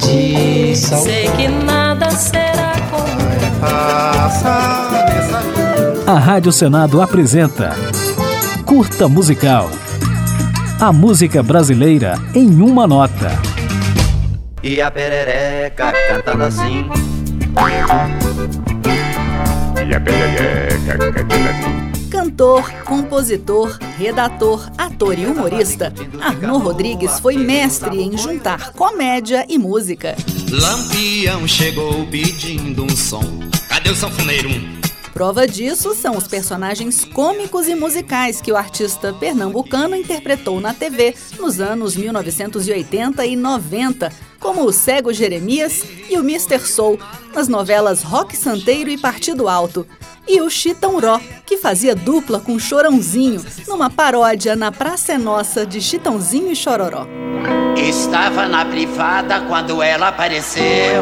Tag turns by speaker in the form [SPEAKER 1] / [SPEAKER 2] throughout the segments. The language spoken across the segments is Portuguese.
[SPEAKER 1] disso.
[SPEAKER 2] Sei que nada será como
[SPEAKER 3] A Rádio Senado apresenta Curta Musical. A música brasileira em uma nota.
[SPEAKER 4] E a perereca cantando assim.
[SPEAKER 5] E a perereca cantando assim.
[SPEAKER 6] Cantor, compositor, redator, ator e humorista, Arnô Rodrigues foi mestre em juntar comédia e música.
[SPEAKER 7] Lampião chegou pedindo um som. Cadê o sanfoneiro?
[SPEAKER 6] Prova disso são os personagens cômicos e musicais que o artista pernambucano interpretou na TV nos anos 1980 e 90, como o Cego Jeremias e o Mr. Soul, nas novelas Rock Santeiro e Partido Alto, e o Chitão Ró, que fazia dupla com Chorãozinho, numa paródia na Praça é Nossa de Chitãozinho e Chororó.
[SPEAKER 4] Estava na privada quando ela apareceu.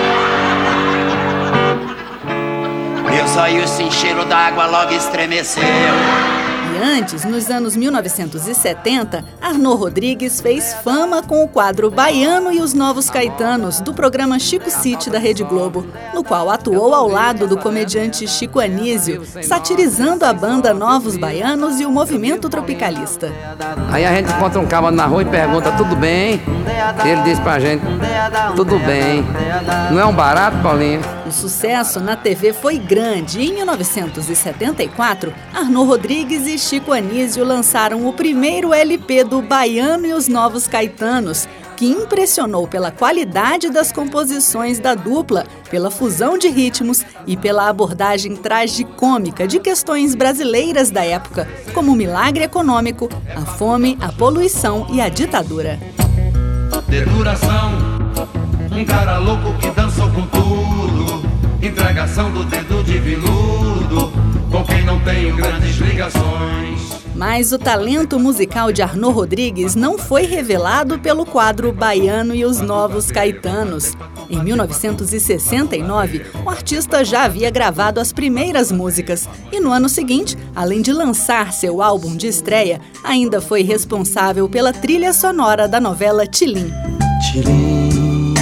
[SPEAKER 4] Meus olhos se encheram d'água, logo estremeceu.
[SPEAKER 6] E antes, nos anos 1970, Arnô Rodrigues fez fama com o quadro Baiano e os Novos Caetanos, do programa Chico City da Rede Globo, no qual atuou ao lado do comediante Chico Anísio, satirizando a banda Novos Baianos e o movimento tropicalista.
[SPEAKER 8] Aí a gente encontra um cara na rua e pergunta, tudo bem? Ele diz pra gente, tudo bem. Não é um barato, Paulinho?
[SPEAKER 6] O sucesso na TV foi grande e em 1974, Arnô Rodrigues e Chico Anísio lançaram o primeiro LP do Baiano e os Novos Caetanos, que impressionou pela qualidade das composições da dupla, pela fusão de ritmos e pela abordagem tragicômica de questões brasileiras da época, como o milagre econômico, a fome, a poluição e a ditadura.
[SPEAKER 9] Deduração, um cara louco que dançou com tudo, entregação do dedo de veludo, com quem não tem grandes ligações.
[SPEAKER 6] Mas o talento musical de Arnô Rodrigues não foi revelado pelo quadro Baiano e os Novos Caetanos. Em 1969, o artista já havia gravado as primeiras músicas e no ano seguinte, além de lançar seu álbum de estreia, ainda foi responsável pela trilha sonora da novela Tilim.
[SPEAKER 1] Tilim,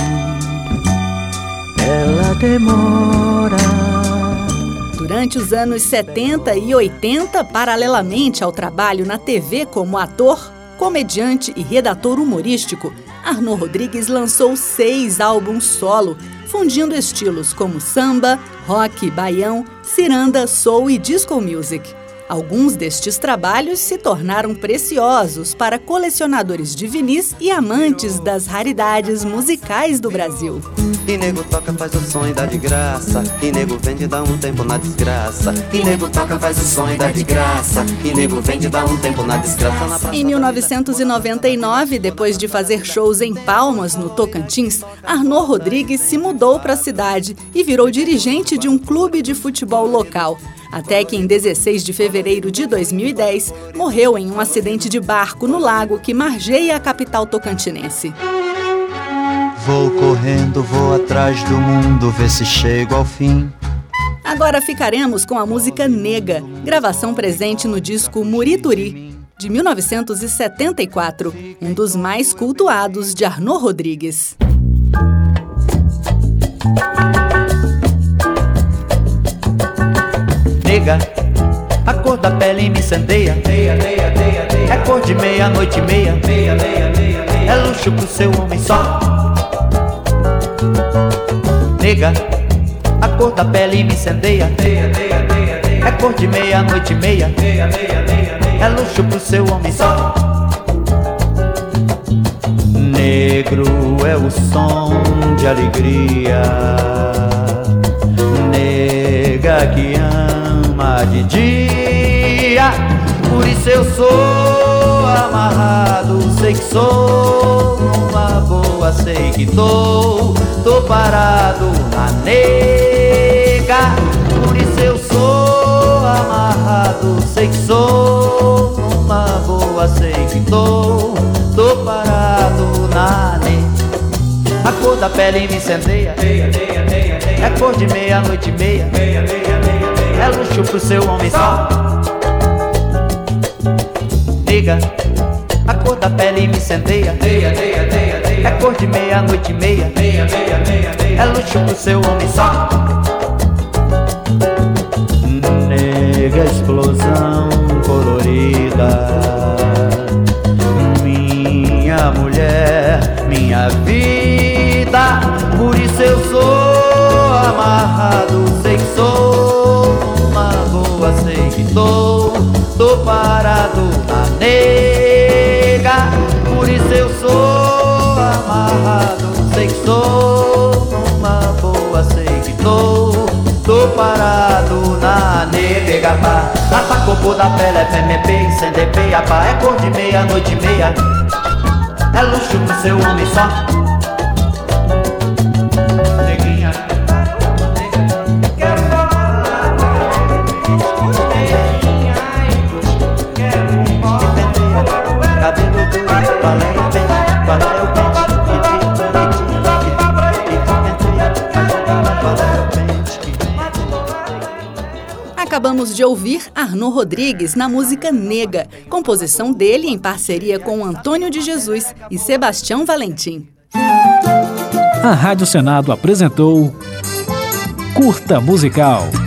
[SPEAKER 1] ela demora.
[SPEAKER 6] Durante os anos 70 e 80, paralelamente ao trabalho na TV como ator, comediante e redator humorístico, Arnô Rodrigues lançou 6 álbuns solo, fundindo estilos como samba, rock, baião, ciranda, soul e disco music. Alguns destes trabalhos se tornaram preciosos para colecionadores de vinis e amantes das raridades musicais do Brasil.
[SPEAKER 4] E nego toca, faz o som e dá de graça. E nego vende, dá um tempo na desgraça. E nego toca, faz o som e dá de graça. E nego vende, dá um tempo na desgraça.
[SPEAKER 6] Em 1999, depois de fazer shows em Palmas, no Tocantins, Arnô Rodrigues se mudou para a cidade e virou dirigente de um clube de futebol local. Até que em 16 de fevereiro de 2010, morreu em um acidente de barco no lago que margeia a capital tocantinense.
[SPEAKER 1] Vou correndo, vou atrás do mundo, ver se chego ao fim.
[SPEAKER 6] Agora ficaremos com a música Nega, gravação presente no disco Murituri, de 1974, um dos mais cultuados de Arnô Rodrigues.
[SPEAKER 1] Nega, a cor da pele me incendeia. É cor de meia-noite e meia. É luxo pro seu homem só. Nega, a cor da pele me incendeia. É cor de meia-noite e meia. É luxo pro seu homem só. Negro é o som de alegria. Nega que ama de dia, por isso eu sou amarrado. Sei que sou uma boa, sei que tô parado na nega. Por isso eu sou amarrado, sei que sou uma boa, sei que tô parado na nega. A cor da pele me incendeia. É cor de meia-noite e meia. É luxo pro seu homem só. Nega, A cor da pele me incendeia. É cor de meia, noite e meia. É luxo pro seu homem só. Nega explosão colorida, minha mulher, minha vida. Por isso eu sou amarrado, sei que sou uma boa, sei que tô parado na nega. Por isso eu sou amarrado, sei que sou uma boa, sei que tô parado na nega. A cor da pele é PMP, incender apá. É cor de meia, noite e meia. É luxo pro seu homem só. Neguinha, quero falar. Neguinha, quero falar. Cabelo duro, qual é o pente? Qual é o pente?
[SPEAKER 6] Acabamos de ouvir Arnaud Rodrigues na música Nega, composição dele em parceria com Antônio de Jesus e Sebastião Valentim.
[SPEAKER 3] A Rádio Senado apresentou Curta Musical.